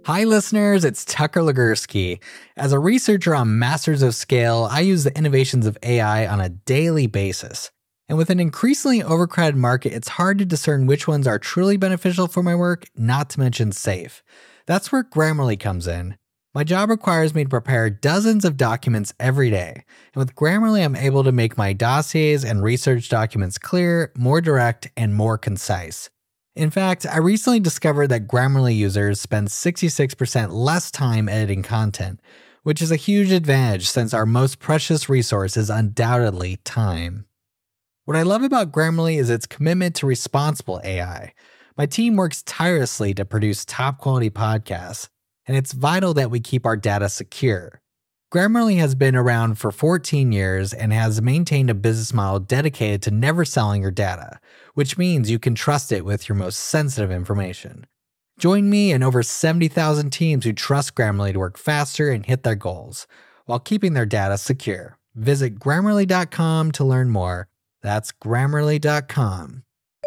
Hi, listeners. It's Tucker Legursky. As a researcher on Masters of Scale, I use the innovations of AI on a daily basis. And with an increasingly overcrowded market, it's hard to discern which ones are truly beneficial for my work, not to mention safe. That's where Grammarly comes in. My job requires me to prepare dozens of documents every day. And with Grammarly, I'm able to make my dossiers and research documents clear, more direct, and more concise. In fact, I recently discovered that Grammarly users spend 66% less time editing content, which is a huge advantage since our most precious resource is undoubtedly time. What I love about Grammarly is its commitment to responsible AI. My team works tirelessly to produce top-quality podcasts, and it's vital that we keep our data secure. Grammarly has been around for 14 years and has maintained a business model dedicated to never selling your data, which means you can trust it with your most sensitive information. Join me and over 70,000 teams who trust Grammarly to work faster and hit their goals, while keeping their data secure. Visit Grammarly.com to learn more. That's Grammarly.com.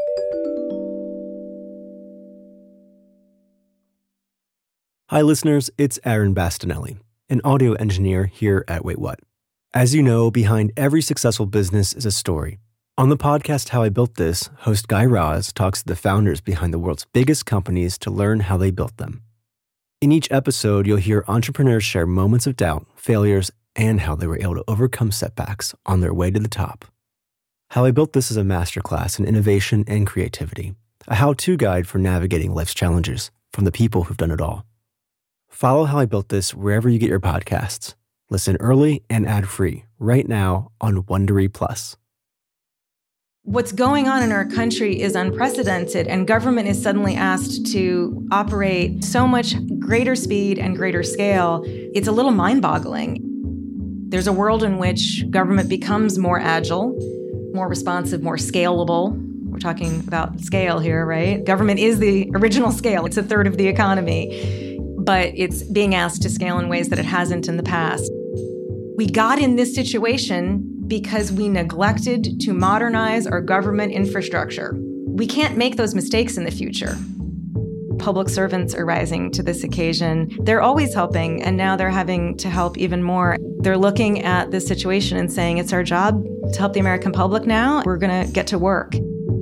Hi listeners, it's Aaron Bastinelli, an audio engineer here at Wait What. As you know, behind every successful business is a story. On the podcast How I Built This, host Guy Raz talks to the founders behind the world's biggest companies to learn how they built them. In each episode, you'll hear entrepreneurs share moments of doubt, failures, and how they were able to overcome setbacks on their way to the top. How I Built This is a masterclass in innovation and creativity, a how-to guide for navigating life's challenges from the people who've done it all. Follow How I Built This wherever you get your podcasts. Listen early and ad-free right now on Wondery Plus. What's going on in our country is unprecedented, and government is suddenly asked to operate so much greater speed and greater scale. It's a little mind-boggling. There's a world in which government becomes more agile, more responsive, more scalable. We're talking about scale here, right? Government is the original scale. It's a third of the economy. But it's being asked to scale in ways that it hasn't in the past. We got in this situation because we neglected to modernize our government infrastructure. We can't make those mistakes in the future. Public servants are rising to this occasion. They're always helping, and now they're having to help even more. They're looking at this situation and saying, it's our job to help the American public now. We're going to get to work.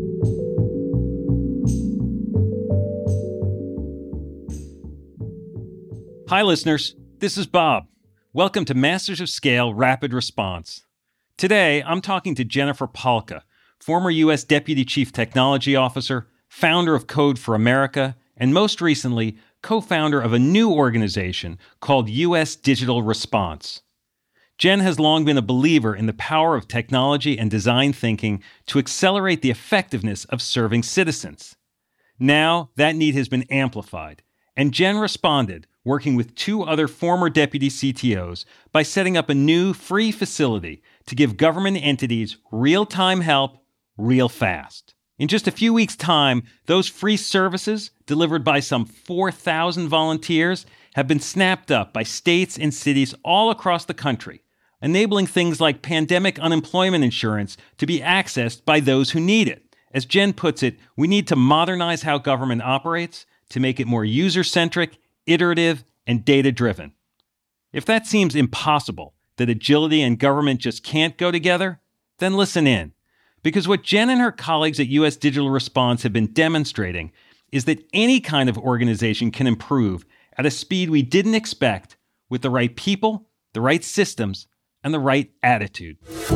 Hi, listeners. This is Bob. Welcome to Masters of Scale Rapid Response. Today, I'm talking to Jennifer Palka, former U.S. Deputy Chief Technology Officer, founder of Code for America, and most recently, co-founder of a new organization called U.S. Digital Response. Jen has long been a believer in the power of technology and design thinking to accelerate the effectiveness of serving citizens. Now, that need has been amplified, and Jen responded, working with two other former deputy CTOs, by setting up a new free facility to give government entities real-time help, real fast. In just a few weeks' time, those free services, delivered by some 4,000 volunteers, have been snapped up by states and cities all across the country, enabling things like pandemic unemployment insurance to be accessed by those who need it. As Jen puts it, we need to modernize how government operates to make it more user-centric, iterative, and data-driven. If that seems impossible, that agility and government just can't go together, then listen in. Because what Jen and her colleagues at U.S. Digital Response have been demonstrating is that any kind of organization can improve at a speed we didn't expect with the right people, the right systems, and the right attitude.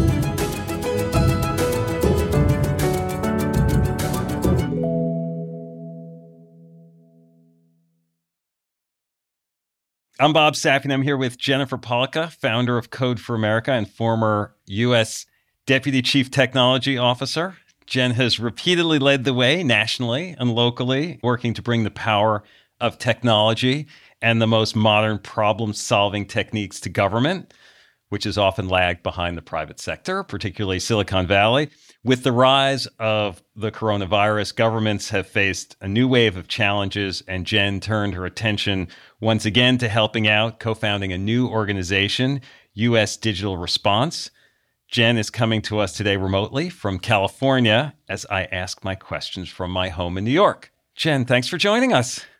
I'm Bob Sapp, and I'm here with Jennifer Palka, founder of Code for America and former U.S. Deputy Chief Technology Officer. Jen has repeatedly led the way nationally and locally, working to bring the power of technology and the most modern problem-solving techniques to government, which has often lagged behind the private sector, particularly Silicon Valley. With the rise of the coronavirus, governments have faced a new wave of challenges, and Jen turned her attention once again to helping out, co-founding a new organization, U.S. Digital Response. Jen is coming to us today remotely from California as I ask my questions from my home in New York. Jen, thanks for joining us.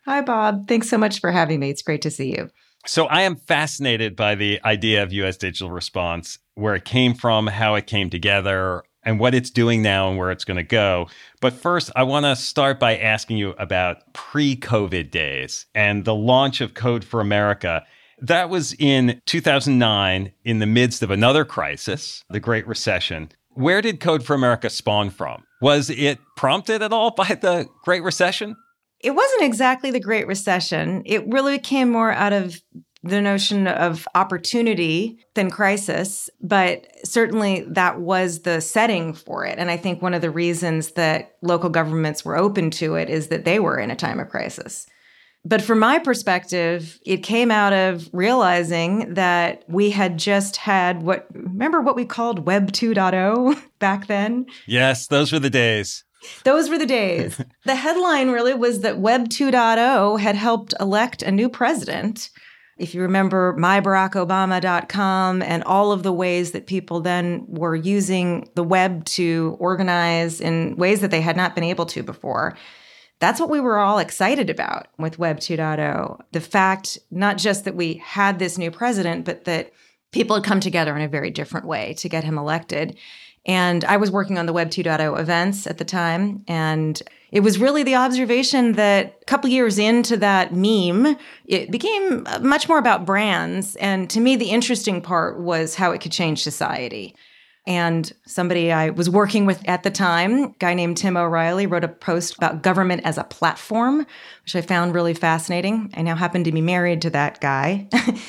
Hi, Bob. Thanks so much for having me. It's great to see you. So I am fascinated by the idea of U.S. digital response, where it came from, how it came together, and what it's doing now and where it's going to go. But first, I want to start by asking you about pre-COVID days and the launch of Code for America. That was in 2009, in the midst of another crisis, the Great Recession. Where did Code for America spawn from? Was it prompted at all by the Great Recession? It wasn't exactly the Great Recession. It really came more out of the notion of opportunity than crisis, but certainly that was the setting for it. And I think one of the reasons that local governments were open to it is that they were in a time of crisis. But from my perspective, it came out of realizing that we had just had remember what we called Web 2.0 back then? Yes, those were the days. Those were the days. The headline really was that Web 2.0 had helped elect a new president. If you remember mybarackobama.com and all of the ways that people then were using the web to organize in ways that they had not been able to before. That's what we were all excited about with Web 2.0. The fact, not just that we had this new president, but that people had come together in a very different way to get him elected. And I was working on the Web 2.0 events at the time. And it was really the observation that a couple years into that meme, it became much more about brands. And to me, the interesting part was how it could change society. And somebody I was working with at the time, a guy named Tim O'Reilly, wrote a post about government as a platform, which I found really fascinating. I now happen to be married to that guy.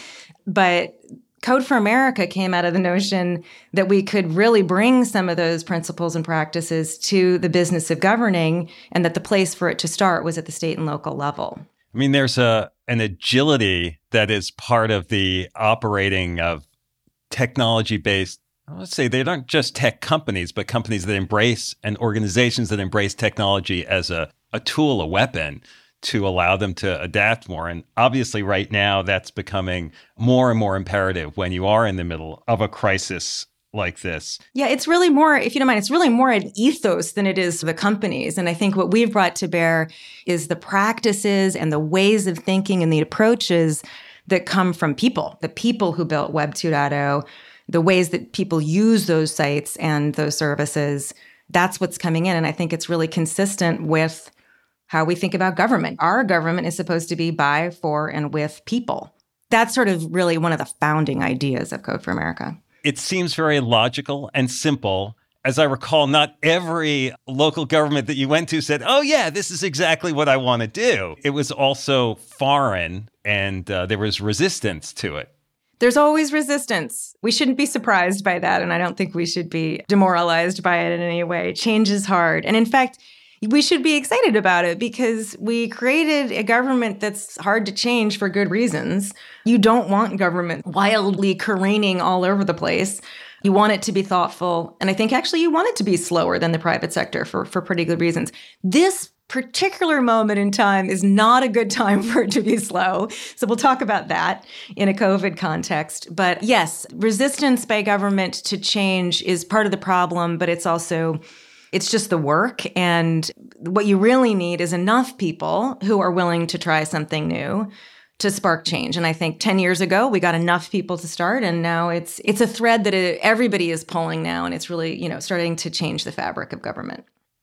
But Code for America came out of the notion that we could really bring some of those principles and practices to the business of governing, and that the place for it to start was at the state and local level. I mean, there's an agility that is part of the operating of technology-based, let's say they aren't just tech companies, but companies that embrace and organizations that embrace technology as a tool, a weapon to allow them to adapt more. And obviously right now that's becoming more and more imperative when you are in the middle of a crisis like this. Yeah, it's really more, if you don't mind, it's really more an ethos than it is the companies. And I think what we've brought to bear is the practices and the ways of thinking and the approaches that come from people, the people who built Web 2.0, the ways that people use those sites and those services. That's what's coming in. And I think it's really consistent with how we think about government. Our government is supposed to be by, for, and with people. That's sort of really one of the founding ideas of Code for America. It seems very logical and simple. As I recall, not every local government that you went to said, oh yeah, this is exactly what I want to do. It was also foreign and there was resistance to it. There's always resistance. We shouldn't be surprised by that. And I don't think we should be demoralized by it in any way. Change is hard. And in fact, we should be excited about it because we created a government that's hard to change for good reasons. You don't want government wildly careening all over the place. You want it to be thoughtful. And I think actually you want it to be slower than the private sector for pretty good reasons. This particular moment in time is not a good time for it to be slow. So we'll talk about that in a COVID context. But yes, resistance by government to change is part of the problem, but it's just the work. And what you really need is enough people who are willing to try something new to spark change. And I think 10 years ago, we got enough people to start. And now it's a thread that everybody is pulling now. And it's really, starting to change the fabric of government.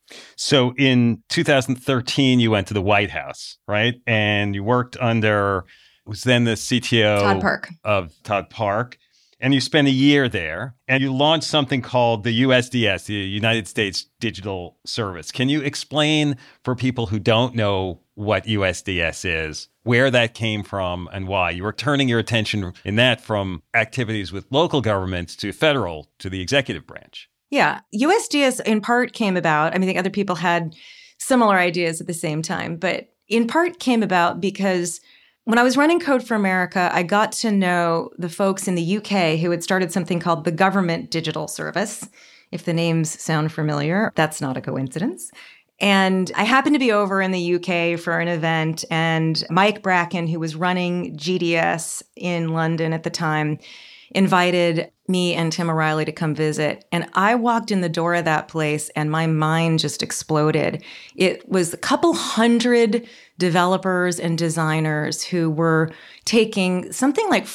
So in 2013, you went to the White House, right? And you worked under, was then the CTO of Todd Park. And you spent a year there and you launched something called the USDS, the United States Digital Service. Can you explain for people who don't know what USDS is, where that came from and why? You were turning your attention in that from activities with local governments to federal, to the executive branch. Yeah. USDS in part came about, I think other people had similar ideas at the same time, but in part came about because when I was running Code for America, I got to know the folks in the UK who had started something called the Government Digital Service. If the names sound familiar, that's not a coincidence. And I happened to be over in the UK for an event, and Mike Bracken, who was running GDS in London at the time, invited me and Tim O'Reilly to come visit. And I walked in the door of that place and my mind just exploded. It was a couple hundred developers and designers who were taking something like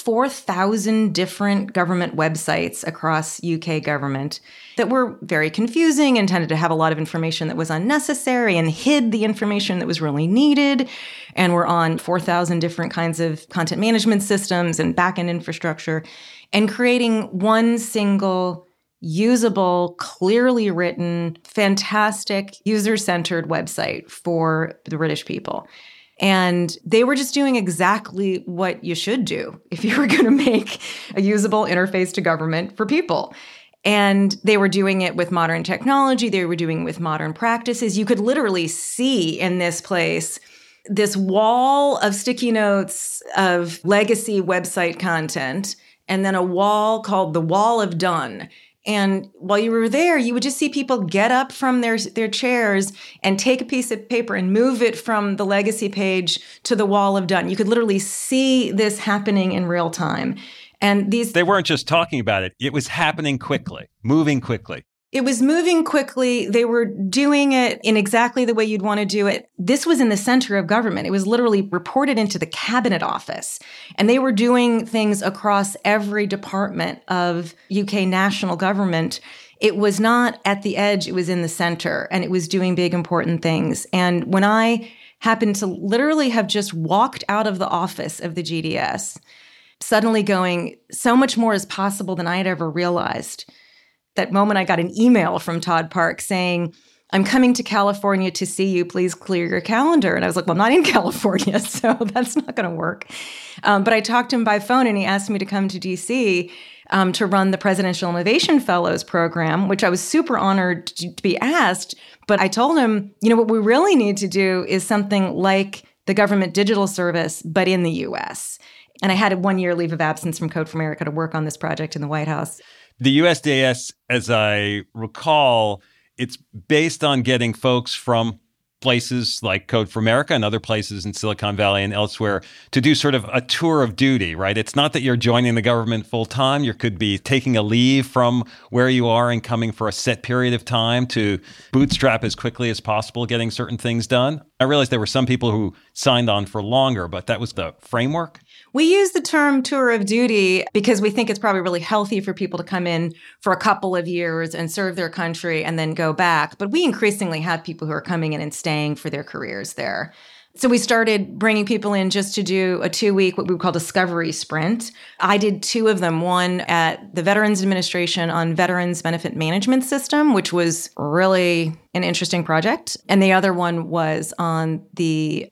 4,000 different government websites across UK government that were very confusing and tended to have a lot of information that was unnecessary and hid the information that was really needed, and were on 4,000 different kinds of content management systems and backend infrastructure, and creating one single usable, clearly written, fantastic, user-centered website for the British people. And they were just doing exactly what you should do if you were going to make a usable interface to government for people. And they were doing it with modern technology. They were doing it with modern practices. You could literally see in this place this wall of sticky notes of legacy website content, and then a wall called the Wall of Done. And while you were there, you would just see people get up from their chairs and take a piece of paper and move it from the legacy page to the Wall of Done. You could literally see this happening in real time. And they weren't just talking about it. It was happening quickly, moving quickly. It was moving quickly. They were doing it in exactly the way you'd want to do it. This was in the center of government. It was literally reported into the Cabinet Office. And they were doing things across every department of UK national government. It was not at the edge, it was in the center, and it was doing big, important things. And when I happened to literally have just walked out of the office of the GDS, suddenly going, so much more is possible than I had ever realized. That moment I got an email from Todd Park saying, I'm coming to California to see you. Please clear your calendar. And I was like, well, I'm not in California, so that's not going to work. But I talked to him by phone and he asked me to come to DC to run the Presidential Innovation Fellows program, which I was super honored to be asked. But I told him, what we really need to do is something like the Government Digital Service, but in the US. And I had a 1-year leave of absence from Code for America to work on this project in the White House. The USDS, as I recall, it's based on getting folks from places like Code for America and other places in Silicon Valley and elsewhere to do sort of a tour of duty, right? It's not that you're joining the government full time. You could be taking a leave from where you are and coming for a set period of time to bootstrap as quickly as possible, getting certain things done. I realized there were some people who signed on for longer, but that was the framework. We use the term tour of duty because we think it's probably really healthy for people to come in for a couple of years and serve their country and then go back. But we increasingly have people who are coming in and staying for their careers there. So we started bringing people in just to do a 2-week, what we call discovery sprint. I did 2 of them, one at the Veterans Administration on Veterans Benefit Management System, which was really an interesting project. And the other one was on the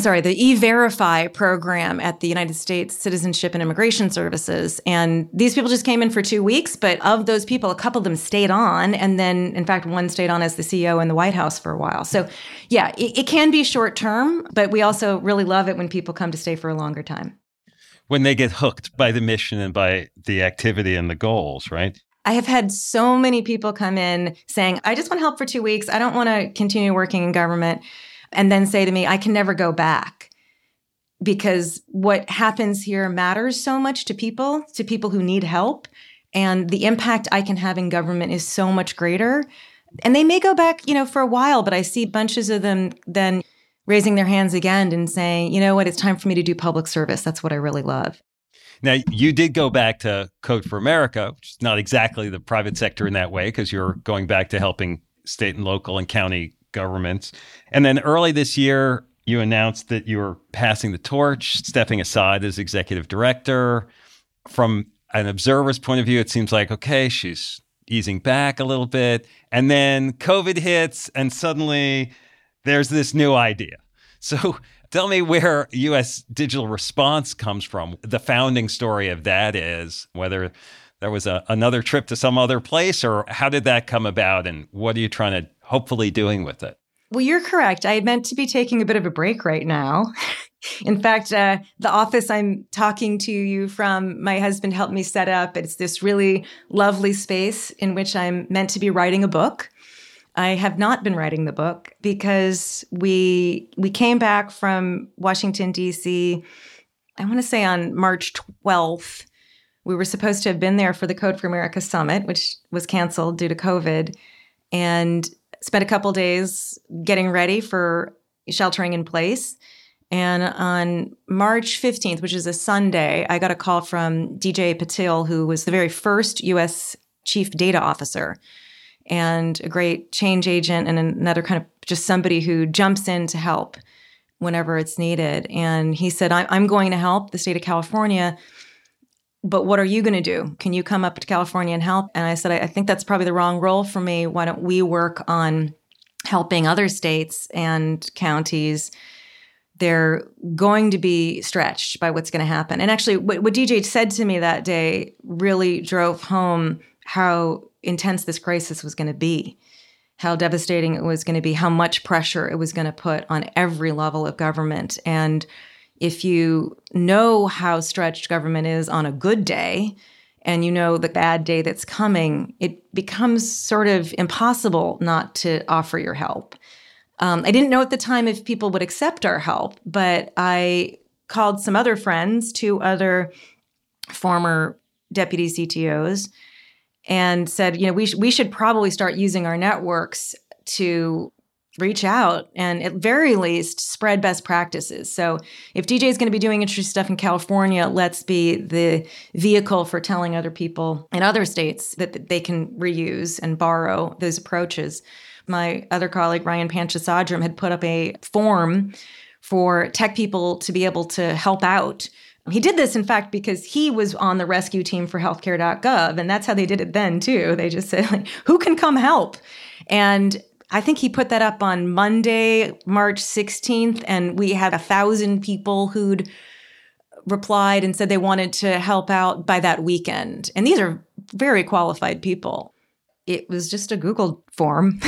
E-Verify program at the United States Citizenship and Immigration Services. And these people just came in for 2 weeks, but of those people, a couple of them stayed on. And then, in fact, one stayed on as the CEO in the White House for a while. So yeah, it can be short term, but we also really love it when people come to stay for a longer time. When they get hooked by the mission and by the activity and the goals, right? I have had so many people come in saying, I just want help for 2 weeks. I don't want to continue working in government. And then say to me, I can never go back because what happens here matters so much to people who need help. And the impact I can have in government is so much greater. And they may go back, for a while, but I see bunches of them then raising their hands again and saying, you know what, it's time for me to do public service. That's what I really love. Now, you did go back to Code for America, which is not exactly the private sector in that way, because you're going back to helping state and local and county governments. And then early this year, you announced that you were passing the torch, stepping aside as executive director. From an observer's point of view, it seems like, okay, she's easing back a little bit. And then COVID hits, and suddenly there's this new idea. So tell me where U.S. Digital Response comes from. The founding story of that is whether there was another trip to some other place, or how did that come about, and what are you trying to hopefully doing with it? Well, you're correct. I had meant to be taking a bit of a break right now. In fact, the office I'm talking to you from, my husband helped me set up. It's this really lovely space in which I'm meant to be writing a book. I have not been writing the book because we came back from Washington, D.C., I want to say on March 12th, We were supposed to have been there for the Code for America Summit, which was canceled due to COVID, and spent a couple days getting ready for sheltering in place. And on March 15th, which is a Sunday, I got a call from DJ Patil, who was the very first U.S. Chief Data Officer and a great change agent and another kind of just somebody who jumps in to help whenever it's needed. And he said, I'm going to help the state of California, but what are you going to do? Can you come up to California and help? And I said, I think that's probably the wrong role for me. Why don't we work on helping other states and counties? They're going to be stretched by what's going to happen. And actually, what DJ said to me that day really drove home how intense this crisis was going to be, how devastating it was going to be, how much pressure it was going to put on every level of government. And if you know how stretched government is on a good day, and you know the bad day that's coming, it becomes sort of impossible not to offer your help. I didn't know at the time if people would accept our help, but I called some other friends, 2 other former deputy CTOs, and said, we should probably start using our networks to reach out and at very least spread best practices. So if DJ is going to be doing interesting stuff in California, let's be the vehicle for telling other people in other states that they can reuse and borrow those approaches. My other colleague, Ryan Panchasadram, had put up a form for tech people to be able to help out. He did this, in fact, because he was on the rescue team for healthcare.gov, and that's how they did it then, too. They just said, who can come help? And I think he put that up on Monday, March 16th, and we had 1,000 people who'd replied and said they wanted to help out by that weekend. And these are very qualified people. It was just a Google form.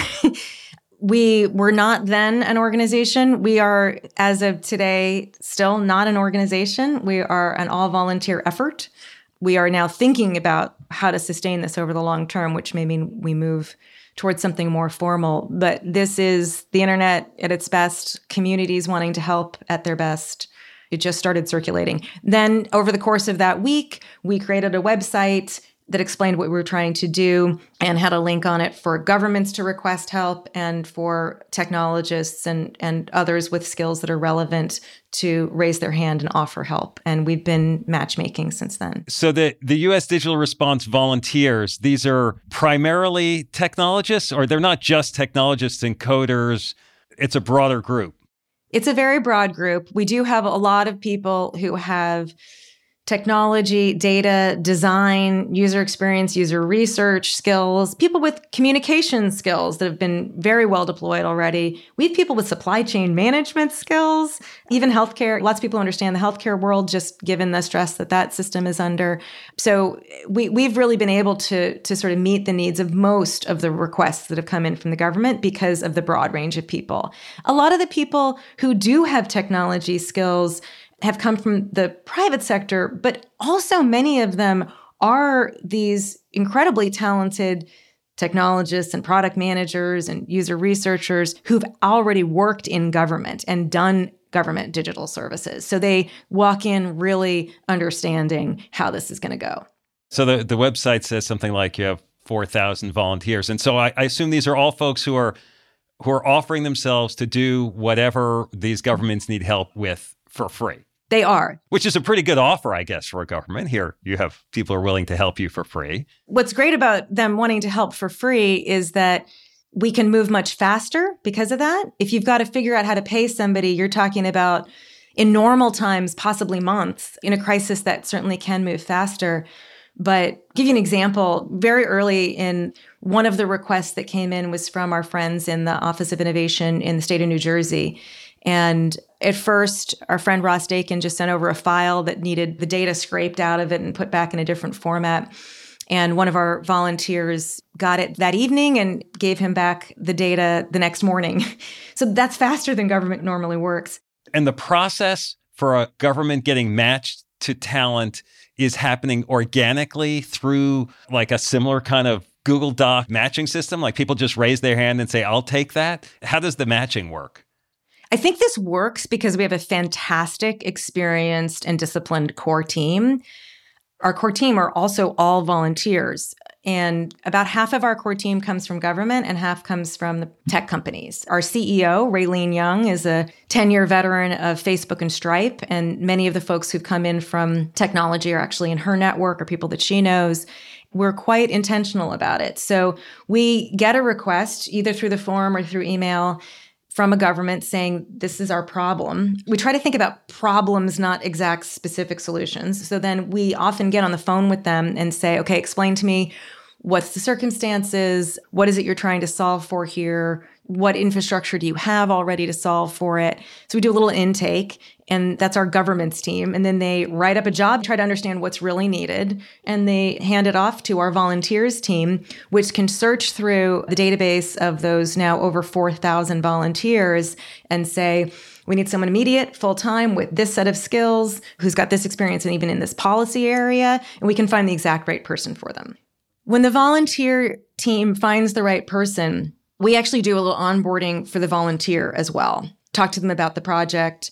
We were not then an organization. We are, as of today, still not an organization. We are an all-volunteer effort. We are now thinking about how to sustain this over the long term, which may mean we move towards something more formal. But this is the internet at its best, communities wanting to help at their best. It just started circulating. Then over the course of that week, we created a website that explained what we were trying to do and had a link on it for governments to request help and for technologists and others with skills that are relevant to raise their hand and offer help. And we've been matchmaking since then. So the U.S. Digital Response volunteers, these are primarily technologists, or they're not just technologists and coders? It's a broader group. It's a very broad group. We do have a lot of people who have technology, data, design, user experience, user research skills, people with communication skills that have been very well deployed already. We have people with supply chain management skills, even healthcare. Lots of people understand the healthcare world, just given the stress that system is under. So we've really been able to sort of meet the needs of most of the requests that have come in from the government because of the broad range of people. A lot of the people who do have technology skills have come from the private sector, but also many of them are these incredibly talented technologists and product managers and user researchers who've already worked in government and done government digital services. So they walk in really understanding how this is going to go. So the website says something like you have 4,000 volunteers. And so I assume these are all folks who are offering themselves to do whatever these governments need help with for free. They are. Which is a pretty good offer, I guess, for a government. Here, you have people who are willing to help you for free. What's great about them wanting to help for free is that we can move much faster because of that. If you've got to figure out how to pay somebody, you're talking about, in normal times, possibly months. In a crisis, that certainly can move faster. But give you an example, very early in one of the requests that came in was from our friends in the Office of Innovation in the state of New Jersey. And at first, our friend Ross Dakin just sent over a file that needed the data scraped out of it and put back in a different format. And one of our volunteers got it that evening and gave him back the data the next morning. So that's faster than government normally works. And the process for a government getting matched to talent is happening organically through like a similar kind of Google Doc matching system? Like people just raise their hand and say, I'll take that? How does the matching work? I think this works because we have a fantastic, experienced, and disciplined core team. Our core team are also all volunteers. And about half of our core team comes from government and half comes from the tech companies. Our CEO, Raylene Young, is a 10-year veteran of Facebook and Stripe. And many of the folks who've come in from technology are actually in her network or people that she knows. We're quite intentional about it. So we get a request either through the form or through email from a government saying, this is our problem. We try to think about problems, not exact specific solutions. So then we often get on the phone with them and say, okay, explain to me what's the circumstances? What is it you're trying to solve for here? What infrastructure do you have already to solve for it? So we do a little intake, and that's our government's team. And then they write up a job, try to understand what's really needed, and they hand it off to our volunteers team, which can search through the database of those now over 4,000 volunteers and say, we need someone immediate, full-time, with this set of skills, who's got this experience and even in this policy area, and we can find the exact right person for them. When the volunteer team finds the right person, we actually do a little onboarding for the volunteer as well. Talk to them about the project,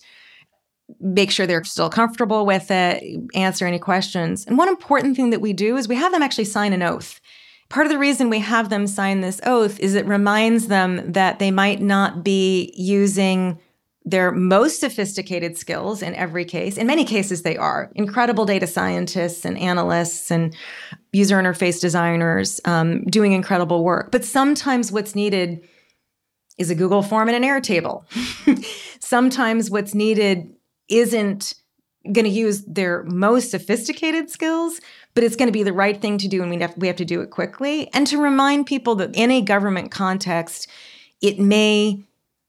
make sure they're still comfortable with it, answer any questions. And one important thing that we do is we have them actually sign an oath. Part of the reason we have them sign this oath is it reminds them that they might not be using their most sophisticated skills in every case. In many cases, they are incredible data scientists and analysts and user interface designers doing incredible work. But sometimes what's needed is a Google form and an Airtable. Sometimes what's needed isn't going to use their most sophisticated skills, but it's going to be the right thing to do, and we have to do it quickly. And to remind people that in a government context, it may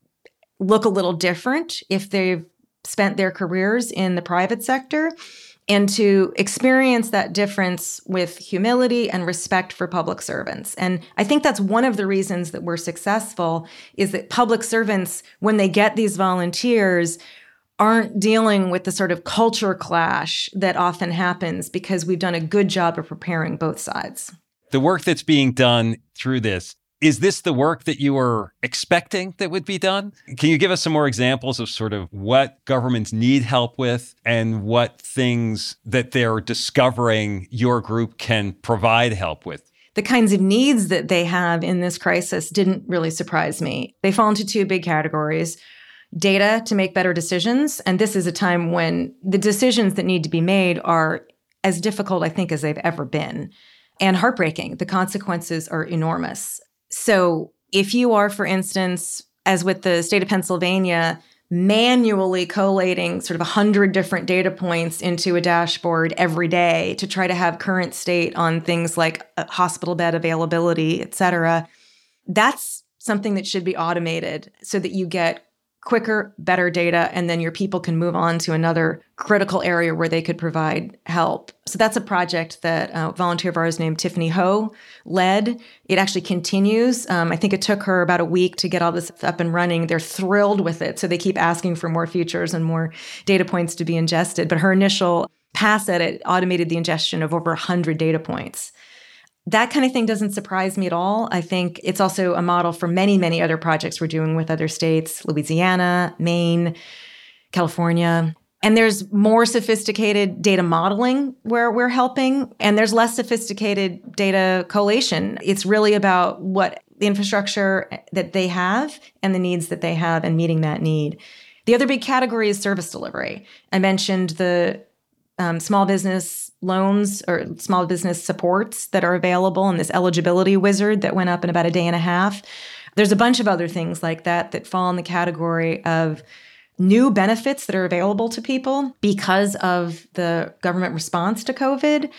look a little different if they've spent their careers in the private sector, and to experience that difference with humility and respect for public servants. And I think that's one of the reasons that we're successful, is that public servants, when they get these volunteers, aren't dealing with the sort of culture clash that often happens because we've done a good job of preparing both sides. The work that's being done through this, is this the work that you were expecting that would be done? Can you give us some more examples of sort of what governments need help with and what things that they're discovering your group can provide help with? The kinds of needs that they have in this crisis didn't really surprise me. They fall into two big categories: data to make better decisions. And this is a time when the decisions that need to be made are as difficult, I think, as they've ever been, and heartbreaking. The consequences are enormous. So if you are, for instance, as with the state of Pennsylvania, manually collating sort of 100 different data points into a dashboard every day to try to have current state on things like hospital bed availability, et cetera, that's something that should be automated so that you get quicker, better data, and then your people can move on to another critical area where they could provide help. So that's a project that a volunteer of ours named Tiffany Ho led. It actually continues. I think it took her about a week to get all this up and running. They're thrilled with it, so they keep asking for more features and more data points to be ingested. But her initial pass at it automated the ingestion of over 100 data points. That kind of thing doesn't surprise me at all. I think it's also a model for many, many other projects we're doing with other states: Louisiana, Maine, California. And there's more sophisticated data modeling where we're helping, and there's less sophisticated data collation. It's really about what the infrastructure that they have and the needs that they have and meeting that need. The other big category is service delivery. I mentioned the small business loans or small business supports that are available, and this eligibility wizard that went up in about a day and a half. There's a bunch of other things like that that fall in the category of new benefits that are available to people because of the government response to COVID,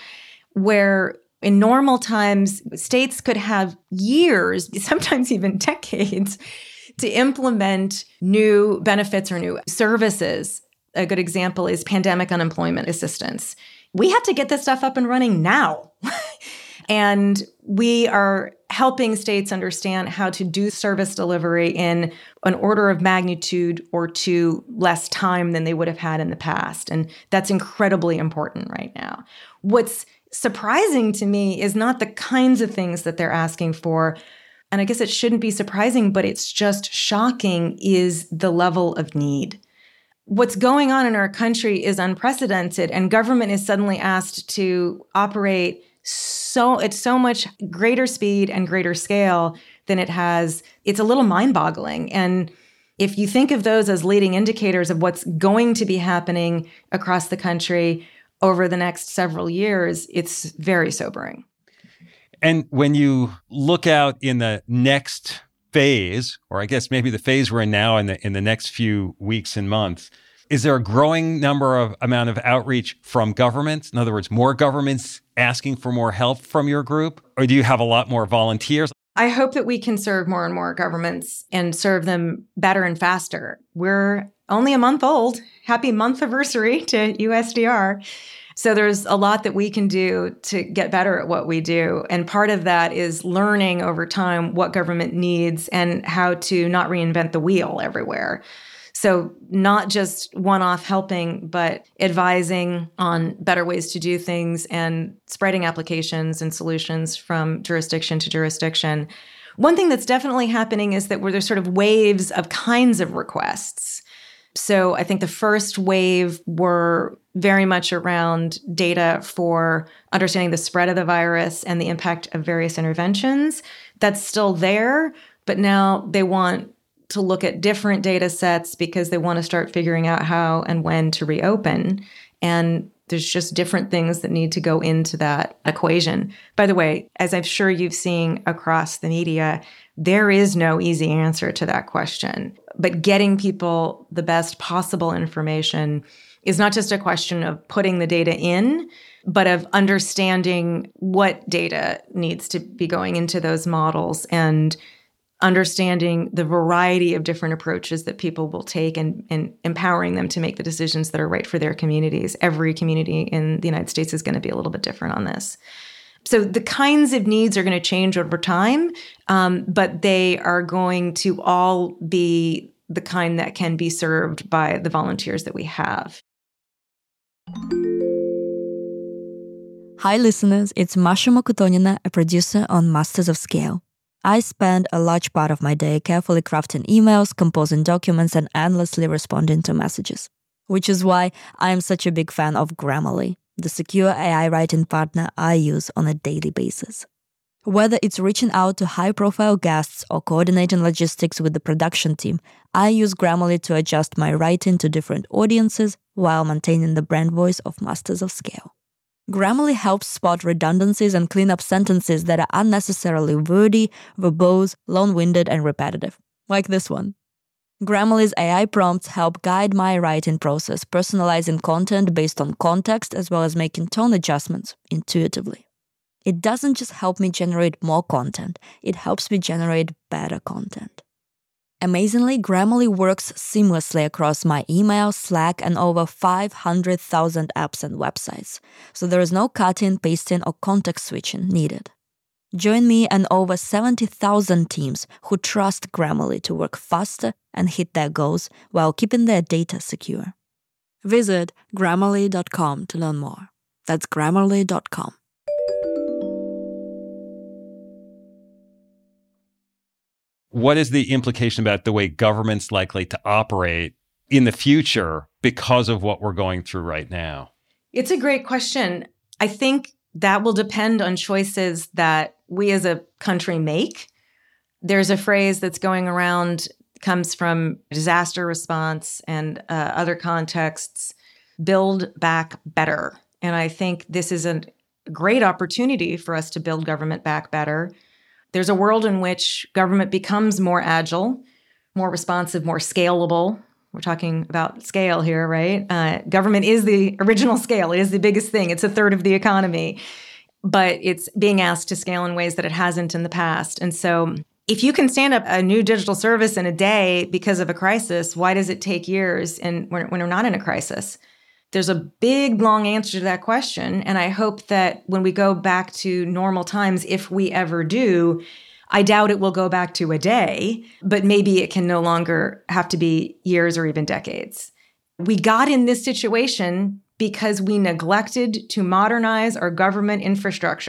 where in normal times, states could have years, sometimes even decades, to implement new benefits or new services. A good example is pandemic unemployment assistance. We have to get this stuff up and running now. And we are helping states understand how to do service delivery in an order of magnitude or two less time than they would have had in the past. And that's incredibly important right now. What's surprising to me is not the kinds of things that they're asking for, and I guess it shouldn't be surprising, but it's just shocking, is the level of need. What's going on in our country is unprecedented, and government is suddenly asked to operate at so much greater speed and greater scale than it has. It's a little mind-boggling. And if you think of those as leading indicators of what's going to be happening across the country over the next several years, it's very sobering. And when you look out in the next phase, or I guess maybe the phase we're in now in the next few weeks and months, is there a growing amount of outreach from governments? In other words, more governments asking for more help from your group? Or do you have a lot more volunteers? I hope that we can serve more and more governments and serve them better and faster. We're only a month old. Happy month anniversary to USDR. So there's a lot that we can do to get better at what we do. And part of that is learning over time what government needs and how to not reinvent the wheel everywhere. So not just one-off helping, but advising on better ways to do things and spreading applications and solutions from jurisdiction to jurisdiction. One thing that's definitely happening is that there's sort of waves of kinds of requests. So I think the first wave were very much around data for understanding the spread of the virus and the impact of various interventions. That's still there, but now they want to look at different data sets because they want to start figuring out how and when to reopen. And there's just different things that need to go into that equation. By the way, as I'm sure you've seen across the media, there is no easy answer to that question. But getting people the best possible information is not just a question of putting the data in, but of understanding what data needs to be going into those models and understanding the variety of different approaches that people will take and empowering them to make the decisions that are right for their communities. Every community in the United States is going to be a little bit different on this. So the kinds of needs are going to change over time, but they are going to all be the kind that can be served by the volunteers that we have. Hi listeners, it's Masha Mokutonina, a producer on Masters of Scale. I spend a large part of my day carefully crafting emails, composing documents, and endlessly responding to messages. Which is why I am such a big fan of Grammarly, the secure AI writing partner I use on a daily basis. Whether it's reaching out to high-profile guests or coordinating logistics with the production team, I use Grammarly to adjust my writing to different audiences while maintaining the brand voice of Masters of Scale. Grammarly helps spot redundancies and clean up sentences that are unnecessarily wordy, verbose, long-winded, and repetitive, like this one. Grammarly's AI prompts help guide my writing process, personalizing content based on context as well as making tone adjustments intuitively. It doesn't just help me generate more content, it helps me generate better content. Amazingly, Grammarly works seamlessly across my email, Slack, and over 500,000 apps and websites, so there is no cutting, pasting, or context switching needed. Join me and over 70,000 teams who trust Grammarly to work faster and hit their goals while keeping their data secure. Visit Grammarly.com to learn more. That's Grammarly.com. What is the implication about the way government's likely to operate in the future because of what we're going through right now? It's a great question. I think that will depend on choices that we as a country make. There's a phrase that's going around, comes from disaster response and other contexts, build back better. And I think this is a great opportunity for us to build government back better. There's a world in which government becomes more agile, more responsive, more scalable. We're talking about scale here, right? Government is the original scale. It is the biggest thing. It's a third of the economy. But it's being asked to scale in ways that it hasn't in the past. And so if you can stand up a new digital service in a day because of a crisis, why does it take years when we're not in a crisis? There's a big, long answer to that question. And I hope that when we go back to normal times, if we ever do, I doubt it will go back to a day, but maybe it can no longer have to be years or even decades. We got in this situation because we neglected to modernize our government infrastructure.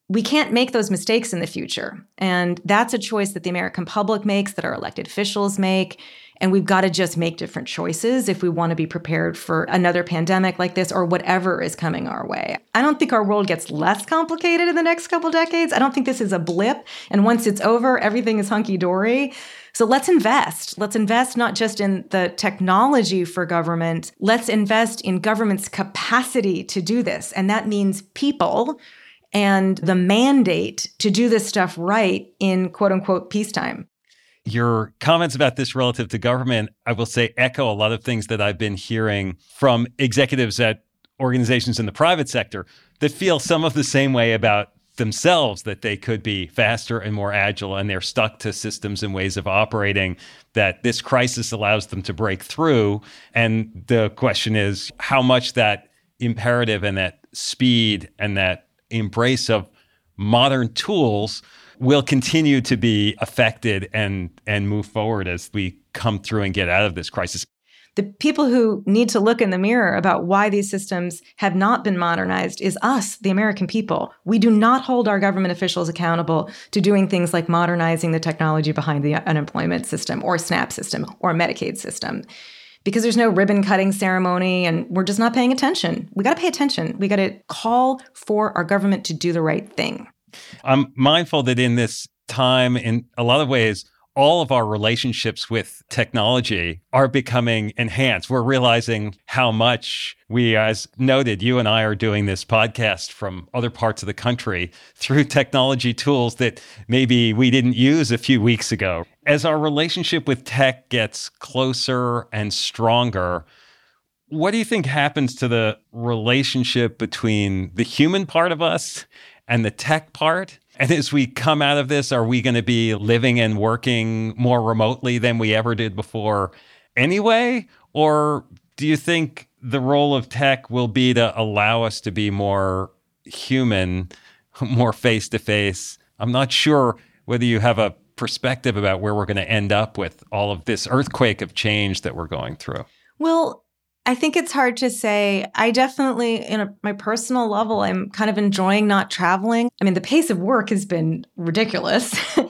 we can't make those mistakes in the future. And that's a choice that the American public makes, that our elected officials make. And we've got to just make different choices if we want to be prepared for another pandemic like this or whatever is coming our way. I don't think our world gets less complicated in the next couple decades. I don't think this is a blip. And once it's over, everything is hunky-dory. So let's invest. Let's invest not just in the technology for government. Let's invest in government's capacity to do this. And that means people and the mandate to do this stuff right in quote unquote peacetime. Your comments about this relative to government, I will say, echo a lot of things that I've been hearing from executives at organizations in the private sector that feel some of the same way about themselves, that they could be faster and more agile, and they're stuck to systems and ways of operating that this crisis allows them to break through. And the question is how much that imperative and that speed and that embrace of modern tools will continue to be affected and move forward as we come through and get out of this crisis. The people who need to look in the mirror about why these systems have not been modernized is us, the American people. We do not hold our government officials accountable to doing things like modernizing the technology behind the unemployment system or SNAP system or Medicaid system, because there's no ribbon cutting ceremony and we're just not paying attention. We got to pay attention. We got to call for our government to do the right thing. I'm mindful that in this time, in a lot of ways, all of our relationships with technology are becoming enhanced. We're realizing how much we, as noted, you and I are doing this podcast from other parts of the country through technology tools that maybe we didn't use a few weeks ago. As our relationship with tech gets closer and stronger, what do you think happens to the relationship between the human part of us and the tech part? And as we come out of this, are we going to be living and working more remotely than we ever did before anyway? Or do you think the role of tech will be to allow us to be more human, more face-to-face? I'm not sure whether you have a perspective about where we're going to end up with all of this earthquake of change that we're going through. Well, I think it's hard to say. I definitely, my personal level, I'm kind of enjoying not traveling. I mean, the pace of work has been ridiculous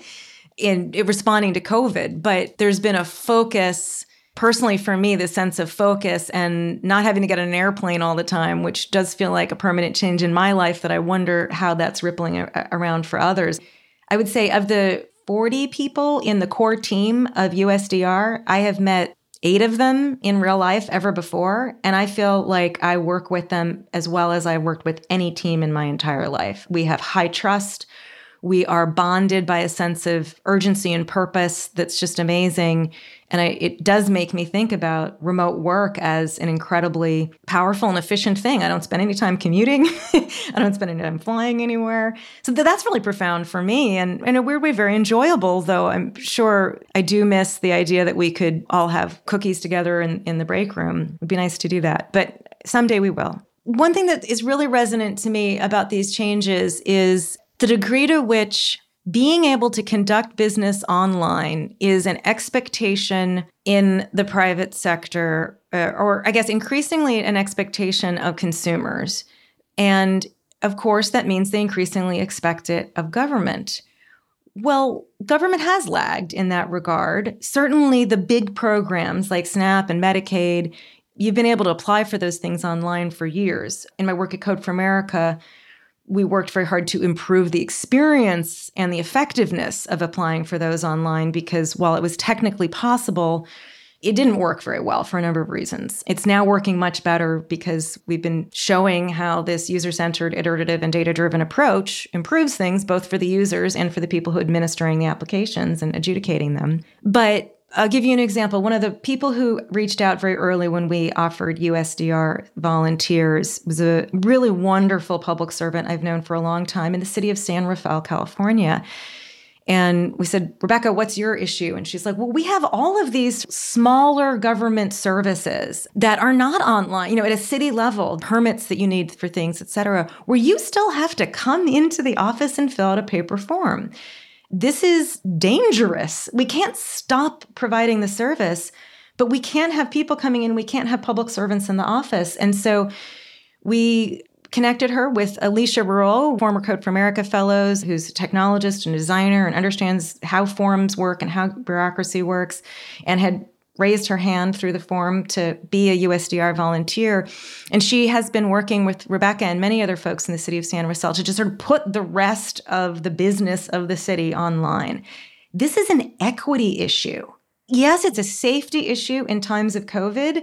in responding to COVID, but there's been a focus, personally for me, the sense of focus and not having to get on an airplane all the time, which does feel like a permanent change in my life that I wonder how that's rippling around for others. I would say of the 40 people in the core team of USDR, I have met 8 of them in real life ever before. And I feel like I work with them as well as I worked with any team in my entire life. We have high trust. We are bonded by a sense of urgency and purpose that's just amazing. And it does make me think about remote work as an incredibly powerful and efficient thing. I don't spend any time commuting. I don't spend any time flying anywhere. So that's really profound for me and in a weird way, very enjoyable, though I'm sure I do miss the idea that we could all have cookies together in the break room. It would be nice to do that, but someday we will. One thing that is really resonant to me about these changes is the degree to which being able to conduct business online is an expectation in the private sector, or I guess increasingly an expectation of consumers. And of course, that means they increasingly expect it of government. Well, government has lagged in that regard. Certainly the big programs like SNAP and Medicaid, you've been able to apply for those things online for years. In my work at Code for America, we worked very hard to improve the experience and the effectiveness of applying for those online because while it was technically possible, it didn't work very well for a number of reasons. It's now working much better because we've been showing how this user-centered, iterative, and data-driven approach improves things both for the users and for the people who are administering the applications and adjudicating them. But I'll give you an example. One of the people who reached out very early when we offered USDR volunteers was a really wonderful public servant I've known for a long time in the city of San Rafael, California. And we said, Rebecca, what's your issue? And she's like, well, we have all of these smaller government services that are not online, at a city level, permits that you need for things, et cetera, where you still have to come into the office and fill out a paper form. This is dangerous. We can't stop providing the service, but we can't have people coming in. We can't have public servants in the office. And so we connected her with Alicia Rural, former Code for America fellows, who's a technologist and designer and understands how forums work and how bureaucracy works, and had raised her hand through the forum to be a USDR volunteer. And she has been working with Rebecca and many other folks in the city of San Rafael to just sort of put the rest of the business of the city online. This is an equity issue. Yes, it's a safety issue in times of COVID,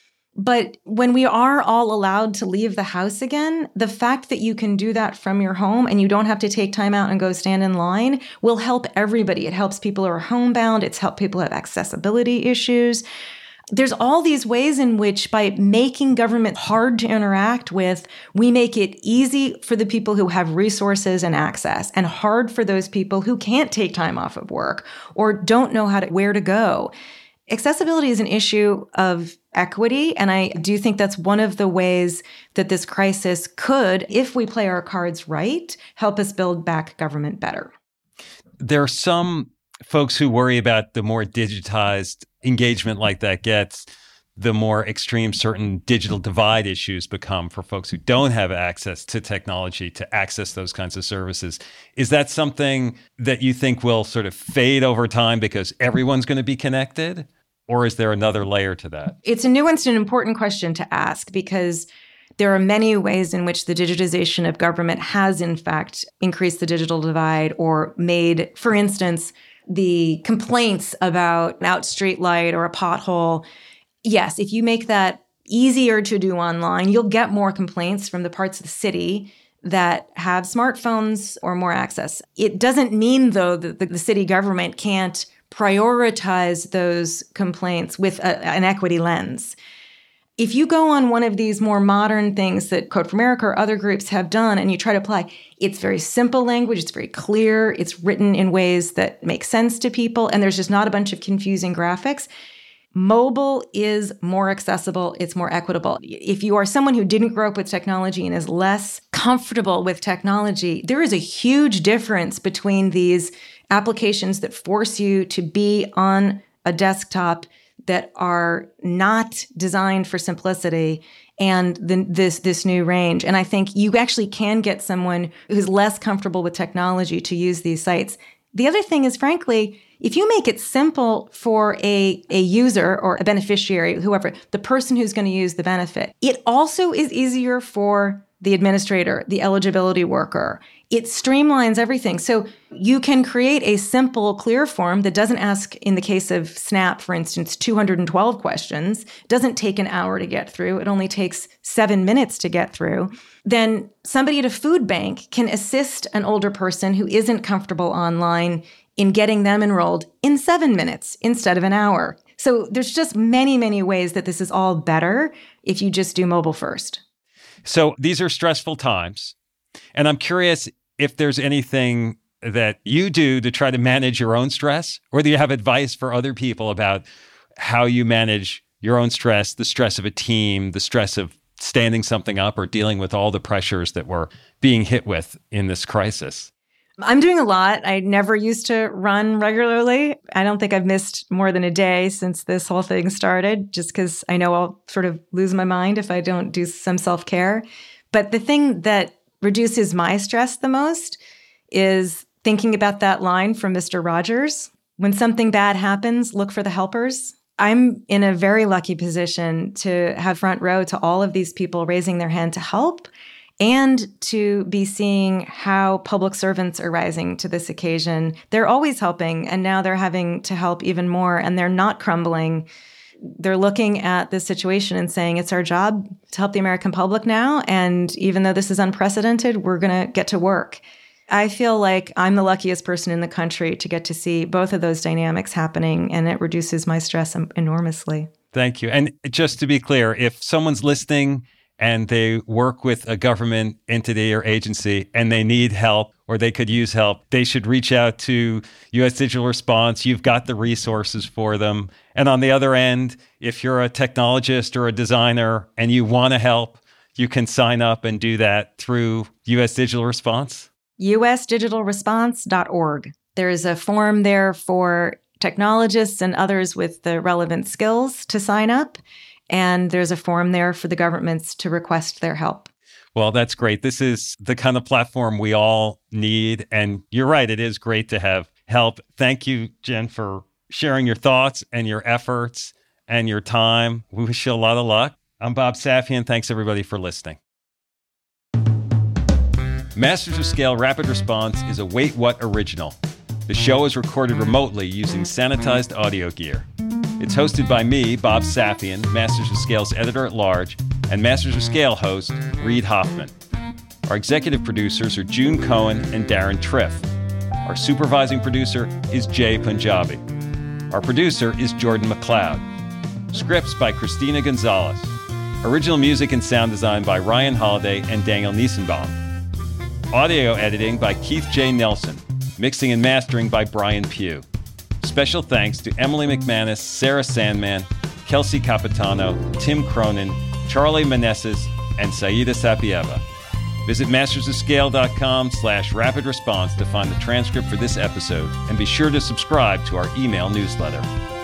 but when we are all allowed to leave the house again, the fact that you can do that from your home and you don't have to take time out and go stand in line will help everybody. It helps people who are homebound. It's helped people who have accessibility issues. There's all these ways in which, by making government hard to interact with, we make it easy for the people who have resources and access and hard for those people who can't take time off of work or don't know where to go. Accessibility is an issue of equity, and I do think that's one of the ways that this crisis could, if we play our cards right, help us build back government better. There are some folks who worry about the more digitized engagement like that gets, the more extreme certain digital divide issues become for folks who don't have access to technology to access those kinds of services. Is that something that you think will sort of fade over time because everyone's going to be connected? Or is there another layer to that? It's a nuanced and important question to ask because there are many ways in which the digitization of government has, in fact, increased the digital divide or made, for instance, the complaints about an out street light or a pothole. Yes, if you make that easier to do online, you'll get more complaints from the parts of the city that have smartphones or more access. It doesn't mean, though, that the city government can't prioritize those complaints with an equity lens. If you go on one of these more modern things that Code for America or other groups have done and you try to apply, it's very simple language, it's very clear, it's written in ways that make sense to people, and there's just not a bunch of confusing graphics. Mobile is more accessible, it's more equitable. If you are someone who didn't grow up with technology and is less comfortable with technology, there is a huge difference between these applications that force you to be on a desktop that are not designed for simplicity and this new range. And I think you actually can get someone who's less comfortable with technology to use these sites. The other thing is, frankly, if you make it simple for a user or a beneficiary, whoever, the person who's going to use the benefit, it also is easier for the administrator, the eligibility worker. It streamlines everything. So you can create a simple, clear form that doesn't ask, in the case of SNAP, for instance, 212 questions, doesn't take an hour to get through. It only takes 7 minutes to get through. Then somebody at a food bank can assist an older person who isn't comfortable online in getting them enrolled in 7 minutes instead of an hour. So there's just many, many ways that this is all better if you just do mobile first. So these are stressful times. And I'm curious if there's anything that you do to try to manage your own stress, or do you have advice for other people about how you manage your own stress, the stress of a team, the stress of standing something up or dealing with all the pressures that we're being hit with in this crisis? I'm doing a lot. I never used to run regularly. I don't think I've missed more than a day since this whole thing started, just because I know I'll sort of lose my mind if I don't do some self-care. But the thing that reduces my stress the most is thinking about that line from Mr. Rogers. When something bad happens, look for the helpers. I'm in a very lucky position to have front row to all of these people raising their hand to help, and to be seeing how public servants are rising to this occasion. They're always helping, and now they're having to help even more, and they're not crumbling. They're looking at this situation and saying, it's our job to help the American public now, and even though this is unprecedented, we're going to get to work. I feel like I'm the luckiest person in the country to get to see both of those dynamics happening, and it reduces my stress enormously. Thank you. And just to be clear, if someone's listening and they work with a government entity or agency and they need help or they could use help, they should reach out to U.S. Digital Response. You've got the resources for them. And on the other end, if you're a technologist or a designer and you want to help, you can sign up and do that through U.S. Digital Response. usdigitalresponse.org. There's a form there for technologists and others with the relevant skills to sign up. And there's a form there for the governments to request their help. Well, that's great. This is the kind of platform we all need. And you're right, it is great to have help. Thank you, Jen, for sharing your thoughts and your efforts and your time. We wish you a lot of luck. I'm Bob Safian. Thanks, everybody, for listening. Masters of Scale Rapid Response is a Wait What original. The show is recorded remotely using sanitized audio gear. It's hosted by me, Bob Safian, Masters of Scale's editor-at-large, and Masters of Scale host, Reid Hoffman. Our executive producers are June Cohen and Darren Triff. Our supervising producer is Jay Punjabi. Our producer is Jordan McLeod. Scripts by Christina Gonzalez. Original music and sound design by Ryan Holiday and Daniel Niesenbaum. Audio editing by Keith J. Nelson. Mixing and mastering by Brian Pugh. Special thanks to Emily McManus, Sarah Sandman, Kelsey Capitano, Tim Cronin, Charlie Meneses, and Saida Sapieva. Visit mastersofscale.com/rapid response to find the transcript for this episode, and be sure to subscribe to our email newsletter.